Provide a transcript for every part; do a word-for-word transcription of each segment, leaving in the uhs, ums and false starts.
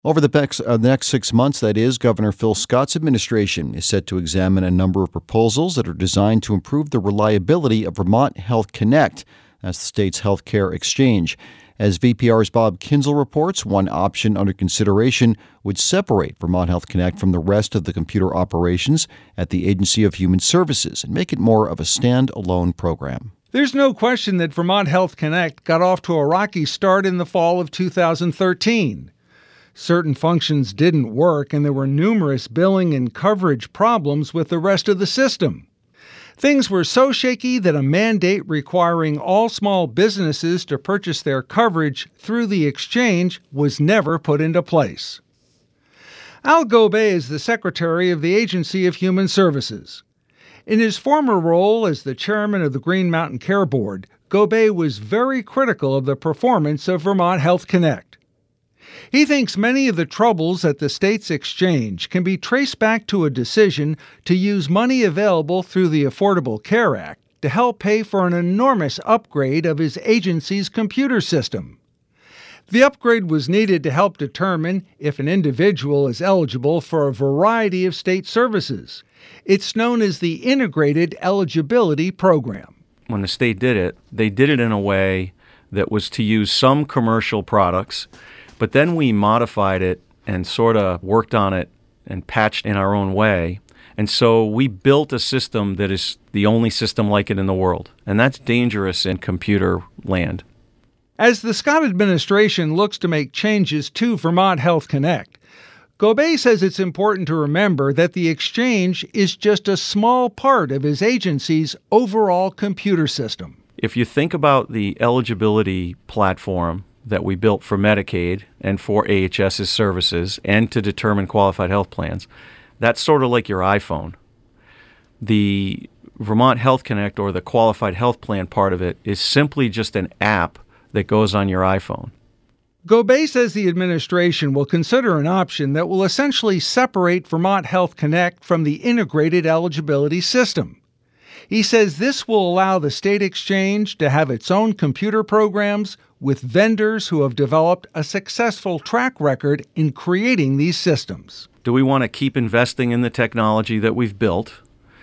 Over the next, uh, the next six months, that is, Governor Phil Scott's administration is set to examine a number of proposals that are designed to improve the reliability of Vermont Health Connect. That's the state's healthcare exchange. As V P R's Bob Kinzel reports, one option under consideration would separate Vermont Health Connect from the rest of the computer operations at the Agency of Human Services and make it more of a stand-alone program. There's no question that Vermont Health Connect got off to a rocky start in the fall of two thousand thirteen. Certain functions didn't work, and there were numerous billing and coverage problems with the rest of the system. Things were so shaky that a mandate requiring all small businesses to purchase their coverage through the exchange was never put into place. Al Gobay is the secretary of the Agency of Human Services. In his former role as the chairman of the Green Mountain Care Board, Gobay was very critical of the performance of Vermont Health Connect. He thinks many of the troubles at the state's exchange can be traced back to a decision to use money available through the Affordable Care Act to help pay for an enormous upgrade of his agency's computer system. The upgrade was needed to help determine if an individual is eligible for a variety of state services. It's known as the Integrated Eligibility Program. When the state did it, they did it in a way that was to use some commercial products, but then we modified it and sort of worked on it and patched in our own way. And so we built a system that is the only system like it in the world. And that's dangerous in computer land. As the Scott administration looks to make changes to Vermont Health Connect, Gobay says it's important to remember that the exchange is just a small part of his agency's overall computer system. If you think about the eligibility platform that we built for Medicaid and for AHS's services and to determine qualified health plans, that's sort of like your iPhone. The Vermont Health Connect, or the qualified health plan part of it, is simply just an app that goes on your iPhone. Gobay says the administration will consider an option that will essentially separate Vermont Health Connect from the integrated eligibility system. He says this will allow the state exchange to have its own computer programs with vendors who have developed a successful track record in creating these systems. Do we want to keep investing in the technology that we've built,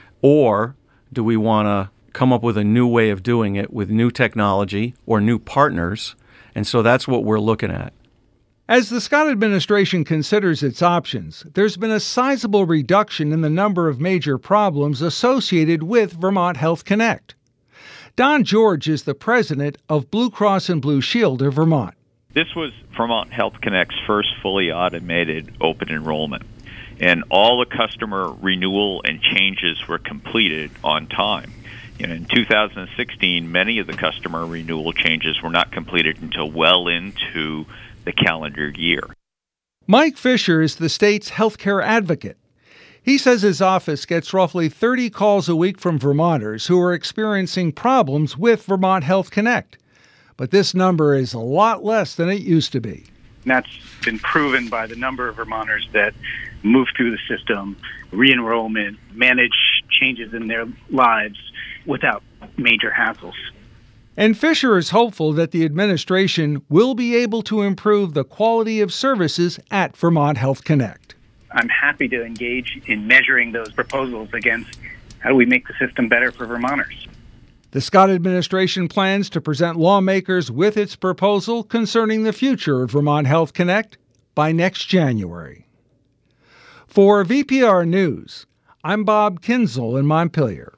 or do we want to come up with a new way of doing it with new technology or new partners? And so that's what we're looking at. As the Scott administration considers its options, there's been a sizable reduction in the number of major problems associated with Vermont Health Connect. Don George is the president of Blue Cross and Blue Shield of Vermont. This was Vermont Health Connect's first fully automated open enrollment, and all the customer renewal and changes were completed on time. You know, in two thousand sixteen, many of the customer renewal changes were not completed until well into the calendar year. Mike Fisher is the state's healthcare advocate. He says his office gets roughly thirty calls a week from Vermonters who are experiencing problems with Vermont Health Connect. But this number is a lot less than it used to be. That's been proven by the number of Vermonters that move through the system, re-enrollment, manage changes in their lives without major hassles. And Fisher is hopeful that the administration will be able to improve the quality of services at Vermont Health Connect. I'm happy to engage in measuring those proposals against how do we make the system better for Vermonters. The Scott administration plans to present lawmakers with its proposal concerning the future of Vermont Health Connect by next January. For V P R News, I'm Bob Kinzel in Montpelier.